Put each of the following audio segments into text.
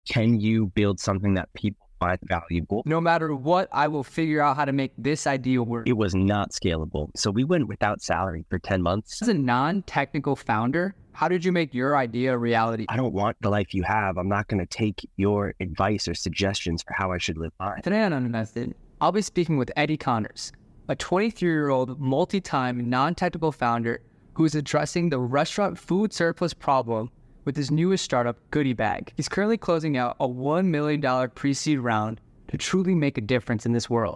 can you build something that people find valuable? No matter what, I will figure out how to make this idea work. It was not scalable. So we went without salary for 10 months. As a non-technical founder, how did you make your idea a reality? I don't want the life you have. I'm not going to take your advice or suggestions for how I should live mine. Today on Uninvested, I'll be speaking with Eddie Connors, a 23-year-old multi-time non-technical founder who is addressing the restaurant food surplus problem with his newest startup, Goodie Bag. He's currently closing out a $1 million pre-seed round to truly make a difference in this world.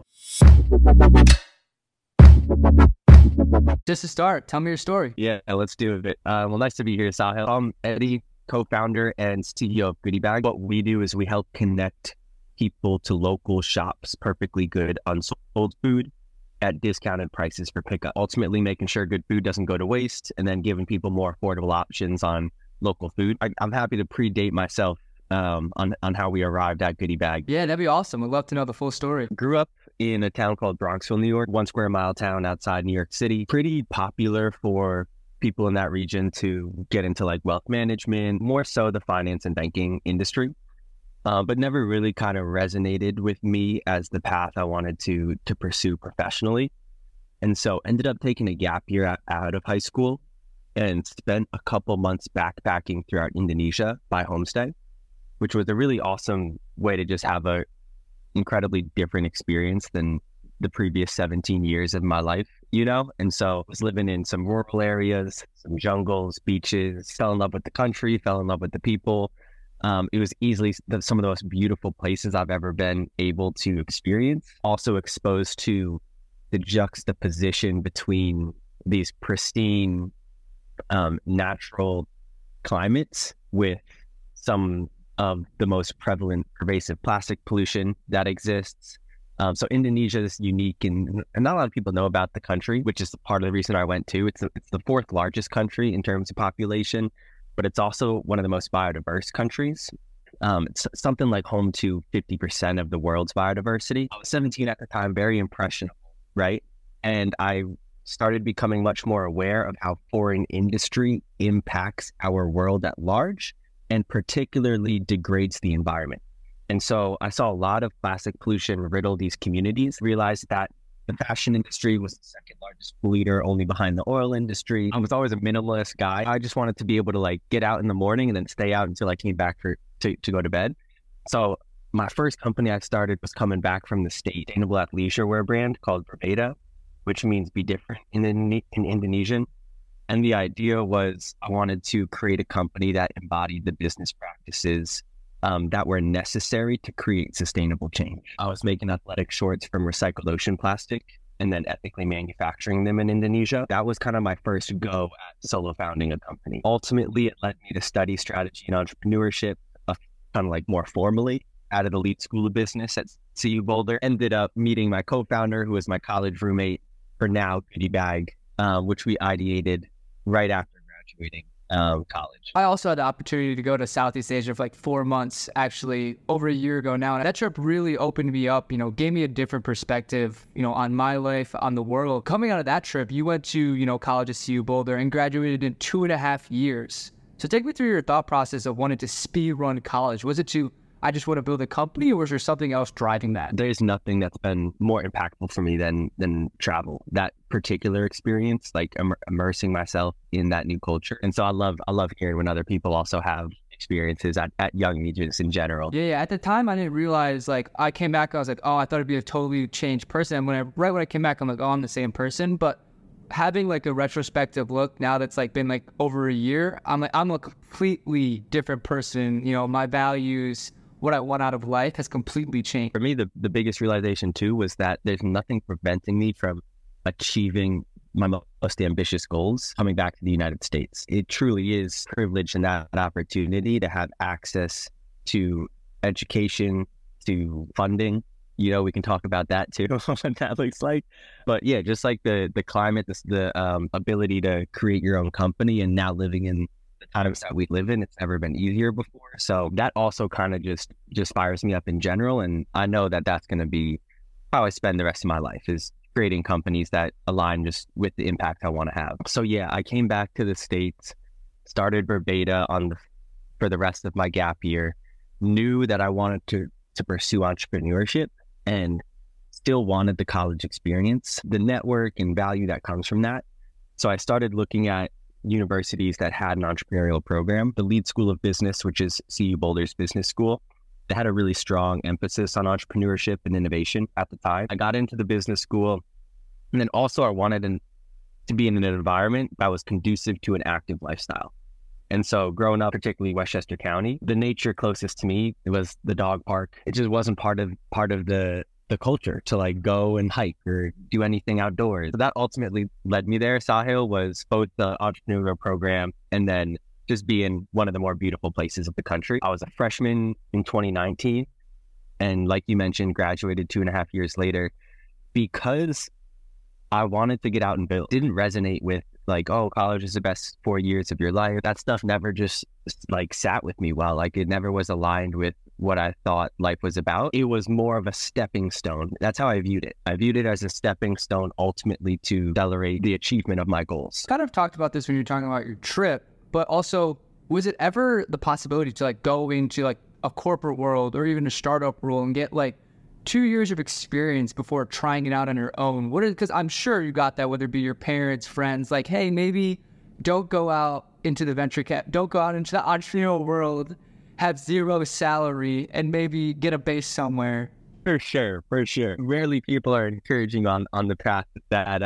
Just to start, tell me your story. Yeah, let's do it. Well, nice to be here, Sahil. I'm Eddie, co-founder and CEO of Goodie Bag. What we do is we help connect people to local shops, perfectly good, unsold food at discounted prices for pickup. Ultimately, making sure good food doesn't go to waste and then giving people more affordable options on local food. I'm happy to predate myself on how we arrived at Goodie Bag. Yeah, that'd be awesome. We'd love to know the full story. Grew up in a town called Bronxville, New York, 1 square mile town outside New York City. Pretty popular for people in that region to get into like wealth management, more so the finance and banking industry, but never really kind of resonated with me as the path I wanted to pursue professionally. And so ended up taking a gap year out of high school and spent a couple months backpacking throughout Indonesia by homestay, which was a really awesome way to just have a incredibly different experience than the previous 17 years of my life, you know? And so I was living in some rural areas, some jungles, beaches, fell in love with the country, fell in love with the people. It was easily some of the most beautiful places I've ever been able to experience. Also exposed to the juxtaposition between these pristine natural climates with some of the most prevalent pervasive plastic pollution that exists. So Indonesia is unique and not a lot of people know about the country, which is part of the reason I went to. It's the 4th largest country in terms of population, but it's also one of the most biodiverse countries. It's something like home to 50% of the world's biodiversity. I was 17 at the time, very impressionable, right? And I started becoming much more aware of how foreign industry impacts our world at large and particularly degrades the environment. And so I saw a lot of plastic pollution riddle these communities, realized that the fashion industry was the 2nd largest polluter, only behind the oil industry. I was always a minimalist guy. I just wanted to be able to like get out in the morning and then stay out until I came back to go to bed. So my first company I started was coming back from the States, sustainable athleisure wear brand called Berbeda, which means be different in Indonesian. And the idea was I wanted to create a company that embodied the business practices that were necessary to create sustainable change. I was making athletic shorts from recycled ocean plastic and then ethically manufacturing them in Indonesia. That was kind of my first go at solo founding a company. Ultimately, it led me to study strategy and entrepreneurship, kind of like more formally at an elite school of business at CU Boulder. Ended up meeting my co-founder, who was my college roommate for now Goodie Bag, which we ideated right after graduating college. I also had the opportunity to go to Southeast Asia for like 4 months, actually over a year ago now. And that trip really opened me up, gave me a different perspective, on my life, on the world. Coming out of that trip, you went to, college at CU Boulder and graduated in 2.5 years. So take me through your thought process of wanting to speed run college. Was it I just want to build a company, or was there something else driving that? There's nothing that's been more impactful for me than travel. That particular experience, like immersing myself in that new culture. And so I love hearing when other people also have experiences at young ages in general. Yeah. At the time, I didn't realize, I came back, I was like, oh, I thought it'd be a totally changed person. And right when I came back, I'm like, oh, I'm the same person. But having a retrospective look now that's been over a year, I'm a completely different person. My values, what I want out of life has completely changed. For me, the biggest realization too was that there's nothing preventing me from achieving my most ambitious goals coming back to the United States. It truly is privilege and that opportunity to have access to education, to funding. We can talk about that too, what that looks like. But yeah, just like the climate, the ability to create your own company, and now living in the times that we live in, it's never been easier before. So that also kind of just fires me up in general. And I know that that's going to be how I spend the rest of my life, is creating companies that align just with the impact I want to have. So yeah, I came back to the States, started Berbeda for the rest of my gap year, knew that I wanted to pursue entrepreneurship and still wanted the college experience, the network and value that comes from that. So I started looking at universities that had an entrepreneurial program. The Leeds School of Business, which is CU Boulder's business school, they had a really strong emphasis on entrepreneurship and innovation at the time. I got into the business school, and then also I wanted to be in an environment that was conducive to an active lifestyle. And so growing up, particularly Westchester County, the nature closest to me, it was the dog park. It just wasn't part of the culture to like go and hike or do anything outdoors. So that ultimately led me there. Sahil was both the entrepreneurial program and then just being one of the more beautiful places of the country. I was a freshman in 2019. And like you mentioned, graduated 2.5 years later because I wanted to get out and build. Didn't resonate with like, oh, college is the best 4 years of your life. That stuff never just like sat with me well. Like it never was aligned with what I thought life was about. It was more of a stepping stone. That's how I viewed it. I viewed it as a stepping stone ultimately to accelerate the achievement of my goals. Kind of talked about this when you're talking about your trip, but also was it ever the possibility to like go into like a corporate world or even a startup world and get like 2 years of experience before trying it out on your own? Because I'm sure you got that, whether it be your parents, friends, like, hey, maybe don't go out into the don't go out into the entrepreneurial world, have zero salary, and maybe get a base somewhere. For sure. Rarely people are encouraging on the path that,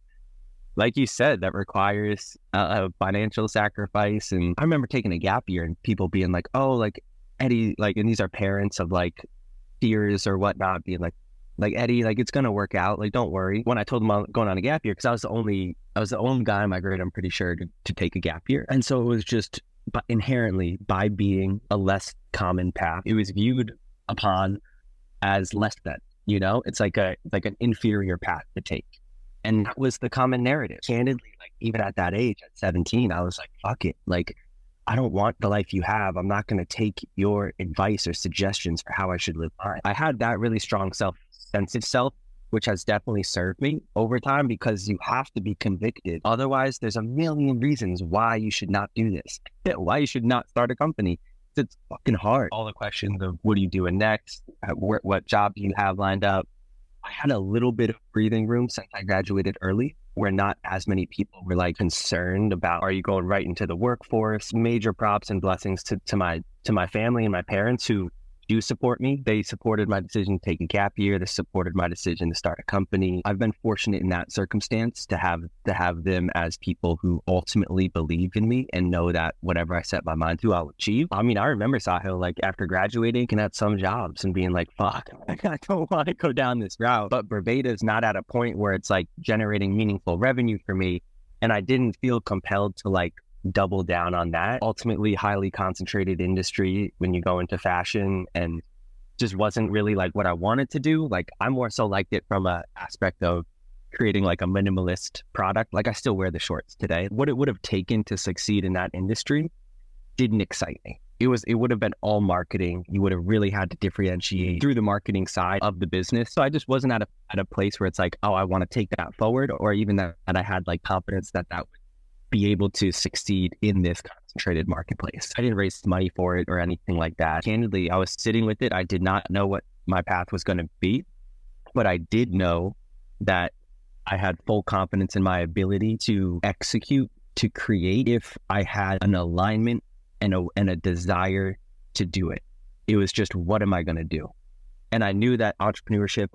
like you said, that requires a financial sacrifice. And I remember taking a gap year and people being like, oh, like Eddie, like, and these are parents of like peers or whatnot being like Eddie, like it's gonna work out, like don't worry. When I told them I'm going on a gap year, because I was the only guy in my grade, I'm pretty sure, to take a gap year. And so it was just inherently, by being a less common path, it was viewed upon as less than, it's like an inferior path to take. And that was the common narrative. Candidly, like even at that age, at 17, I was like, fuck it, like I don't want the life you have. I'm not going to take your advice or suggestions for how I should live mine. I had that really strong sense of self, which has definitely served me over time, because you have to be convicted. Otherwise, there's a million reasons why you should not do this, why you should not start a company. It's fucking hard. All the questions of what are you doing next? What job do you have lined up? I had a little bit of breathing room since I graduated early, where not as many people were like concerned about, are you going right into the workforce? Major props and blessings to my family and my parents who do support me. They supported my decision to take a gap year. They supported my decision to start a company. I've been fortunate in that circumstance to have them as people who ultimately believe in me and know that whatever I set my mind to, I'll achieve. I mean, I remember Sahil, like after graduating, looking at some jobs and being like, fuck, I don't want to go down this route. But Bravada's not at a point where it's like generating meaningful revenue for me. And I didn't feel compelled to like double down on that. Ultimately, highly concentrated industry when you go into fashion, and just wasn't really like what I wanted to do. Like I more so liked it from a aspect of creating like a minimalist product. Like I still wear the shorts today. What it would have taken to succeed in that industry didn't excite me. It would have been all marketing. You would have really had to differentiate through the marketing side of the business. So I just wasn't at a place where it's like, oh, I want to take that forward, or even that I had like confidence that would be able to succeed in this concentrated marketplace. I didn't raise money for it or anything like that. Candidly, I was sitting with it. I did not know what my path was going to be, but I did know that I had full confidence in my ability to execute, to create, if I had an alignment and a desire to do it. It was just, what am I going to do? And I knew that entrepreneurship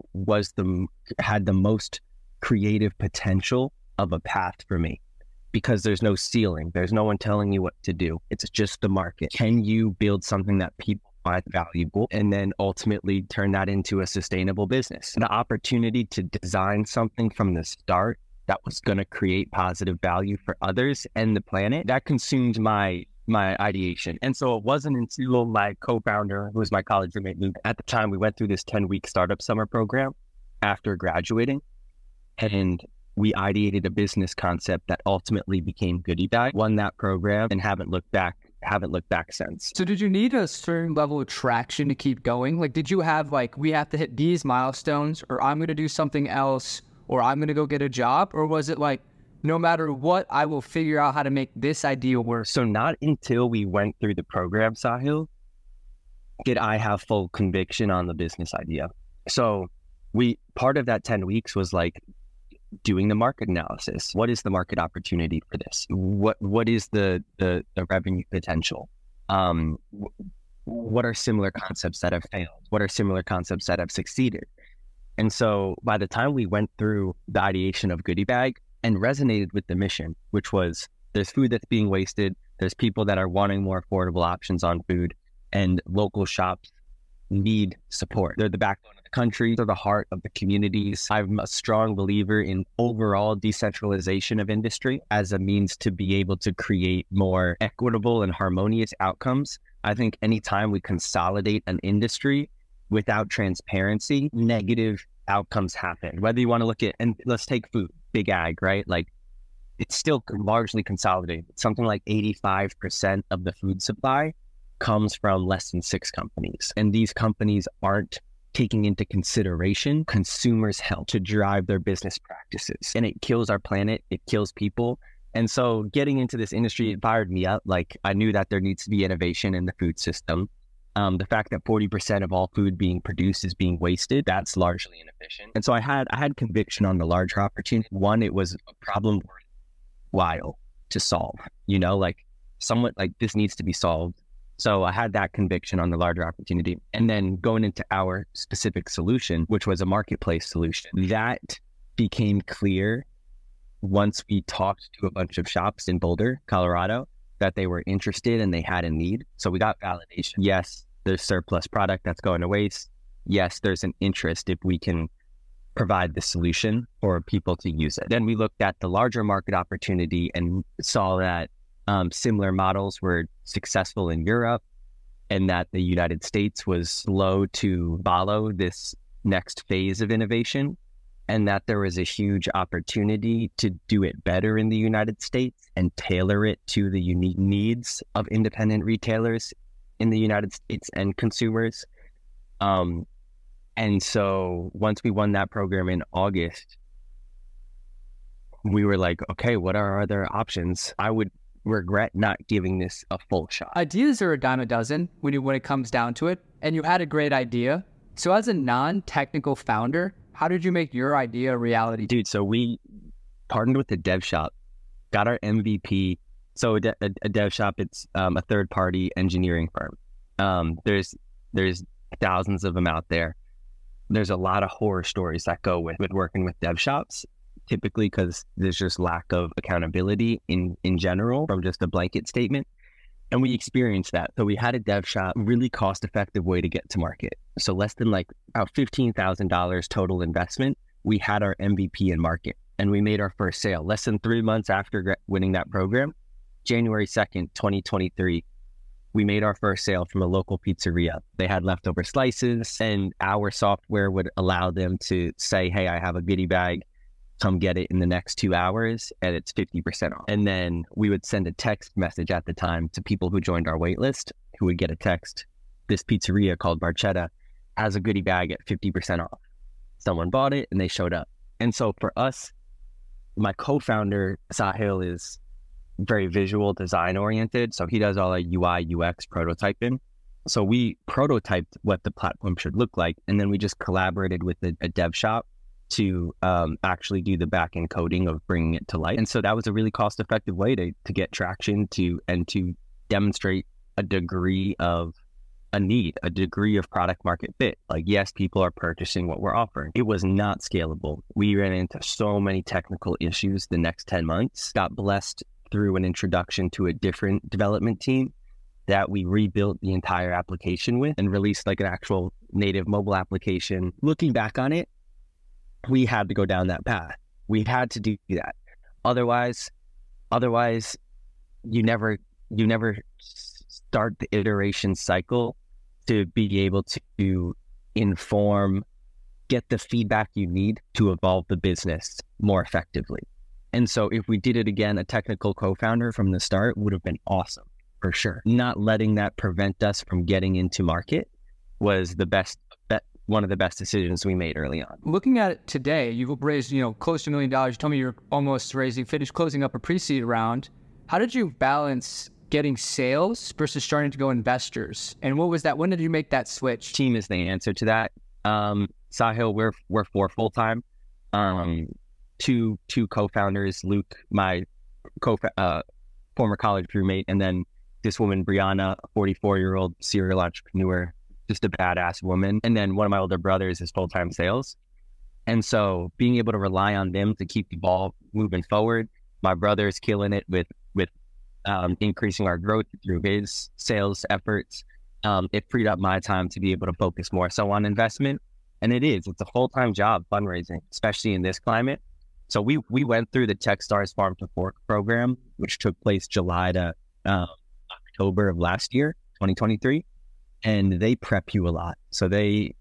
had the most creative potential of a path for me, because there's no ceiling. There's no one telling you what to do. It's just the market. Can you build something that people find valuable and then ultimately turn that into a sustainable business? The opportunity to design something from the start that was going to create positive value for others and the planet, that consumed my ideation. And so it wasn't until my co-founder, who was my college roommate, Luke, at the time, we went through this 10-week startup summer program after graduating, and we ideated a business concept that ultimately became Goodie Bag, won that program, and haven't looked back since. So did you need a certain level of traction to keep going? Like, did you have like, we have to hit these milestones, or I'm going to do something else, or I'm going to go get a job? Or was it like, no matter what, I will figure out how to make this idea work? So not until we went through the program, Sahil, did I have full conviction on the business idea? So part of that 10 weeks was like doing the market analysis. What is the market opportunity for this? What is the revenue potential? What are similar concepts that have failed? What are similar concepts that have succeeded? And so by the time we went through the ideation of Goodie Bag and resonated with the mission, which was there's food that's being wasted, there's people that are wanting more affordable options on food, and local shops need support. They're the backbone of the country. They're the heart of the communities. I'm a strong believer in overall decentralization of industry as a means to be able to create more equitable and harmonious outcomes. I think anytime we consolidate an industry without transparency, negative outcomes happen. Whether you want to look at, and let's take food, big ag, right? Like it's still largely consolidated. Something like 85% of the food supply comes from less than 6 companies. And these companies aren't taking into consideration consumers' health to drive their business practices. And it kills our planet, it kills people. And so getting into this industry, it fired me up. Like I knew that there needs to be innovation in the food system. The fact that 40% of all food being produced is being wasted, that's largely inefficient. And so I had conviction on the larger opportunity. One, it was a problem worthwhile to solve, like somewhat like this needs to be solved. So I had that conviction on the larger opportunity. And then going into our specific solution, which was a marketplace solution, that became clear once we talked to a bunch of shops in Boulder, Colorado, that they were interested and they had a need. So we got validation. Yes, there's surplus product that's going to waste. Yes, there's an interest if we can provide the solution for people to use it. Then we looked at the larger market opportunity and saw that similar models were successful in Europe and that the United States was slow to follow this next phase of innovation, and that there was a huge opportunity to do it better in the United States and tailor it to the unique needs of independent retailers in the United States and consumers. And so once we won that program in August, we were like, okay, what are our other options? I would regret not giving this a full shot. Ideas are a dime a dozen when it comes down to it, and you had a great idea. So as a non-technical founder, how did you make your idea a reality? Dude, so we partnered with a dev shop, got our MVP. So a dev shop, it's a third-party engineering firm. There's thousands of them out there. There's a lot of horror stories that go with working with dev shops, typically because there's just lack of accountability in general from just a blanket statement. And we experienced that. So we had a dev shop, really cost-effective way to get to market. So less than like about $15,000 total investment, we had our MVP in market and we made our first sale. Less than 3 months after winning that program, January 2nd, 2023, we made our first sale from a local pizzeria. They had leftover slices and our software would allow them to say, hey, I have a goodie bag. Come get it in the next 2 hours and it's 50% off. And then we would send a text message at the time to people who joined our wait list, who would get a text. This pizzeria called Barchetta has a goodie bag at 50% off. Someone bought it and they showed up. And so for us, my co-founder, Sahil, is very visual design oriented. So he does all our UI, UX prototyping. So we prototyped what the platform should look like. And then we just collaborated with a dev shop to actually do the back-end coding of bringing it to life. And so that was a really cost-effective way to get traction and to demonstrate a degree of a need, a degree of product market fit. Like, yes, people are purchasing what we're offering. It was not scalable. We ran into so many technical issues the next 10 months, got blessed through an introduction to a different development team that we rebuilt the entire application with and released like an actual native mobile application. Looking back on it, we had to go down that path. We had to do that. Otherwise, you never start the iteration cycle to be able to inform, get the feedback you need to evolve the business more effectively. And so if we did it again, a technical co-founder from the start would have been awesome, for sure. Not letting that prevent us from getting into market was one of the best decisions we made early on. Looking at it today, you've raised, close to $1 million. You told me you're almost finished closing up a pre-seed round. How did you balance getting sales versus starting to go investors? And what was that? When did you make that switch? Team is the answer to that. Sahil, we're four full time. Two co-founders, Luke, my former college roommate, and then this woman, Brianna, a 44-year-old serial entrepreneur, just a badass woman. And then one of my older brothers is full-time sales. And so being able to rely on them to keep the ball moving forward, my brother's killing it with increasing our growth through his sales efforts. It freed up my time to be able to focus more so on investment. And it's a full-time job, fundraising, especially in this climate. So we went through the Techstars Farm to Fork program, which took place July to October of last year, 2023. And they prep you a lot. So they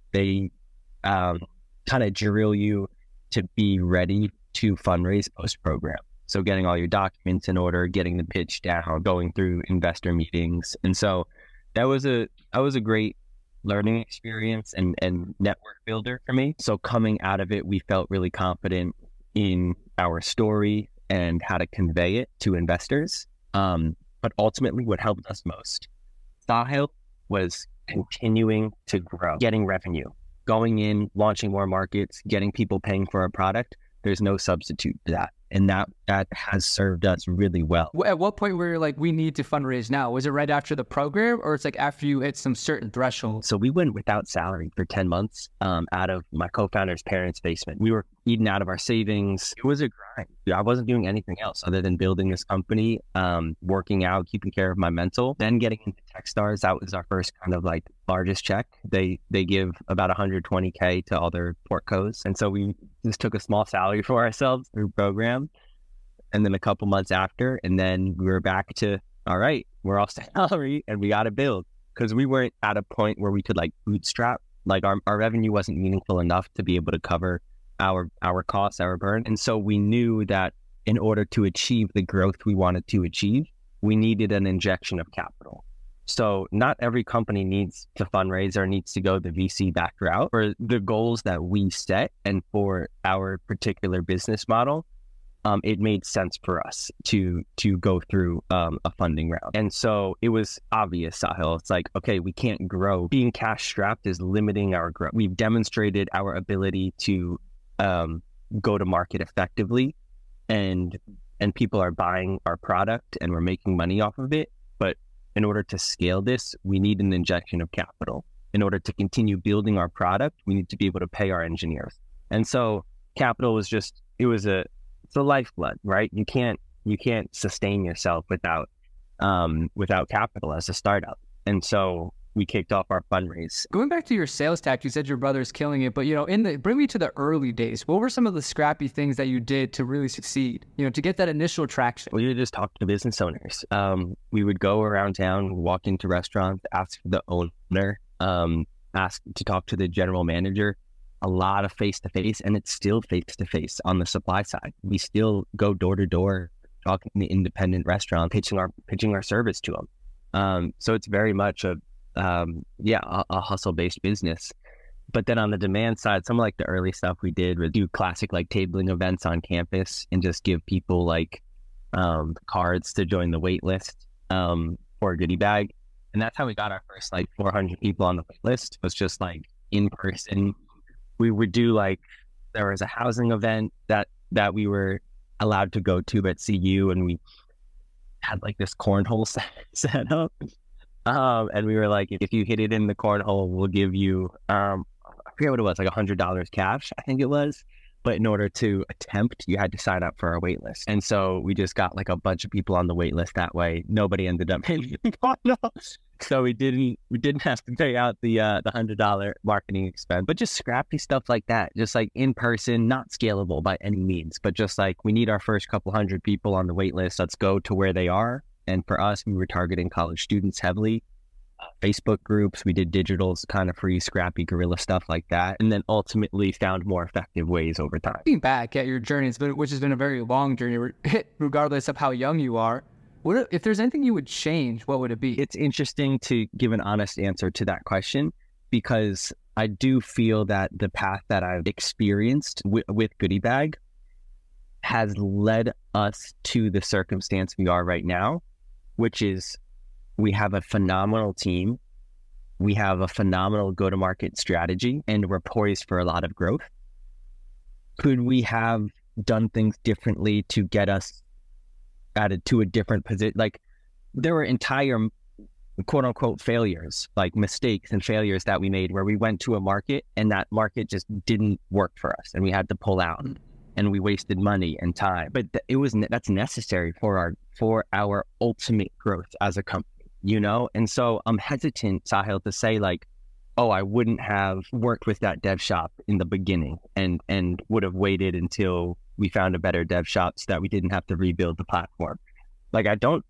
kind of drill you to be ready to fundraise post-program. So getting all your documents in order, getting the pitch down, going through investor meetings. And so that was a great learning experience and network builder for me. So coming out of it, we felt really confident in our story and how to convey it to investors. But ultimately what helped us most, Sahil, was continuing to grow, getting revenue, going in, launching more markets, getting people paying for our product. There's no substitute to that. And that has served us really well. At what point were you like, we need to fundraise now? Was it right after the program, or it's like after you hit some certain threshold? So we went without salary for 10 months out of my co-founder's parents' basement. We were eating out of our savings. It was a grind. I wasn't doing anything else other than building this company, working out, keeping care of my mental. Then getting into Techstars, that was our first kind of like largest check. They give about $120K to all their portcos. And so we just took a small salary for ourselves through program. And then a couple months after, and then we were back to, all right, we're all salary and we got to build, because we weren't at a point where we could like bootstrap. Like our revenue wasn't meaningful enough to be able to cover our costs, our burn. And so we knew that in order to achieve the growth we wanted to achieve, we needed an injection of capital. So not every company needs to fundraise or needs to go the VC backed route. For the goals that we set and for our particular business model, it made sense for us to go through a funding round. And so it was obvious, Sahil. It's like, okay, we can't grow. Being cash strapped is limiting our growth. We've demonstrated our ability to go to market effectively, and people are buying our product and we're making money off of it. But in order to scale this, we need an injection of capital. In order to continue building our product, we need to be able to pay our engineers. And so capital was just, it's a lifeblood, right? You can't sustain yourself without capital as a startup. And so we kicked off our fundraise. Going back to your sales tack, you said your brother's killing it, but bring me to the early days. What were some of the scrappy things that you did to really succeed? To get that initial traction. We would just talk to business owners. We would go around town, walk into restaurants, ask for the owner, ask to talk to the general manager. A lot of face-to-face, and it's still face-to-face on the supply side. We still go door to door, talking to the independent restaurant, pitching our service to them. So it's very much a hustle-based business. But then on the demand side, some of like the early stuff we did was do classic like tabling events on campus and just give people like cards to join the wait list for a goodie bag. And that's how we got our first like 400 people on the wait list. It was just like in person. We would do like, there was a housing event that we were allowed to go to at CU, and we had like this cornhole set up. And we were like, if you hit it in the cornhole, we'll give you, I forget what it was, like $100 cash, I think it was. But in order to attempt, you had to sign up for our wait list. And so we just got like a bunch of people on the wait list that way. Nobody ended up hitting the cornhole. So we didn't have to pay out the $100 marketing expense, but just scrappy stuff like that, just like in person, not scalable by any means, but just like, we need our first couple hundred people on the wait list. Let's go to where they are. And for us, we were targeting college students heavily. Facebook groups, we did digitals, kind of free, scrappy guerrilla stuff like that, and then ultimately found more effective ways over time. Looking back at your journey, which has been a very long journey, regardless of how young you are, if there's anything you would change, what would it be? It's interesting to give an honest answer to that question, because I do feel that the path that I've experienced with Goodie Bag has led us to the circumstance we are right now, which is we have a phenomenal team. We have a phenomenal go-to-market strategy, and we're poised for a lot of growth. Could we have done things differently to get us added to a different position? Like, there were entire quote unquote failures, like mistakes and failures that we made where we went to a market and that market just didn't work for us and we had to pull out and we wasted money and time. But that's necessary for our ultimate growth as a company. And so I'm hesitant, Sahil, to say like, oh, I wouldn't have worked with that dev shop in the beginning and would have waited until we found a better dev shop so that we didn't have to rebuild the platform. Like, I don't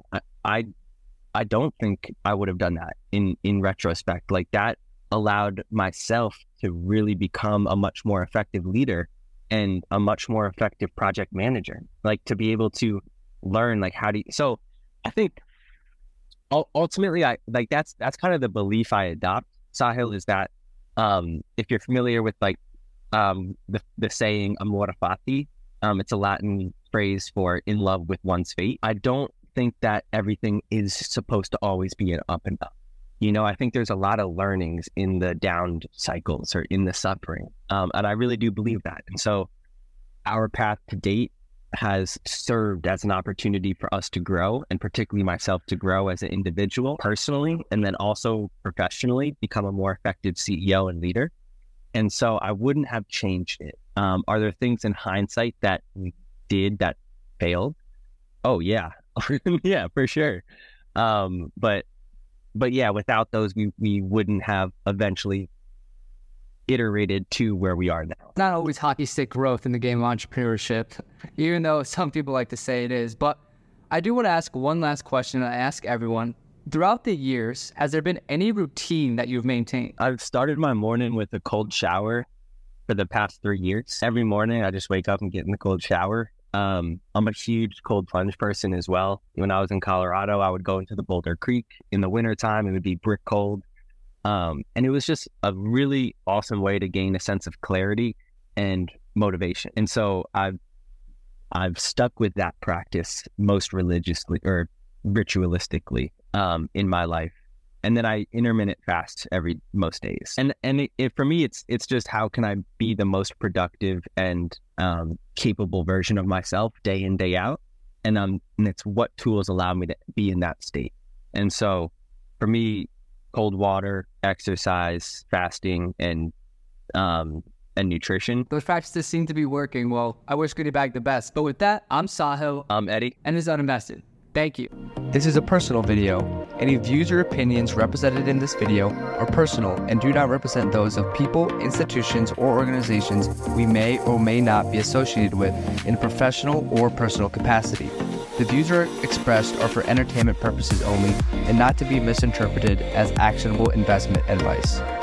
think I would have done that in retrospect. Like, that allowed myself to really become a much more effective leader and a much more effective project manager, like to be able to learn, like, so I think ultimately, that's kind of the belief I adopt, Sahil, is that if you're familiar with like the saying amor fati, it's a Latin phrase for in love with one's fate. I don't think that everything is supposed to always be an up and up. I think there's a lot of learnings in the down cycles or in the suffering, and I really do believe that. And so our path to date has served as an opportunity for us to grow, and particularly myself to grow as an individual personally, and then also professionally become a more effective CEO and leader. And so I wouldn't have changed it. Are there things in hindsight that we did that failed? Oh yeah. Yeah, for sure. But yeah, without those, we wouldn't have eventually iterated to where we are now. Not always hockey stick growth in the game of entrepreneurship, even though some people like to say it is. But I do want to ask one last question I ask everyone. Throughout the years, has there been any routine that you've maintained? I've started my morning with a cold shower for the past 3 years. Every morning, I just wake up and get in the cold shower. I'm a huge cold plunge person as well. When I was in Colorado, I would go into the Boulder Creek in the wintertime. It would be brick cold. And it was just a really awesome way to gain a sense of clarity and motivation. And so I've stuck with that practice most religiously or ritualistically in my life. And then I intermittent fast most days. And for me, it's just how can I be the most productive and capable version of myself day in, day out. And it's what tools allow me to be in that state. And so for me, cold water, exercise, fasting, and nutrition. Those practices seem to be working. Well, I wish Goodie Bag the best. But with that, I'm Sahil. I'm Eddie. And this is Uninvested. Thank you. This is a personal video. Any views or opinions represented in this video are personal and do not represent those of people, institutions, or organizations we may or may not be associated with in a professional or personal capacity. The views expressed are for entertainment purposes only and not to be misinterpreted as actionable investment advice.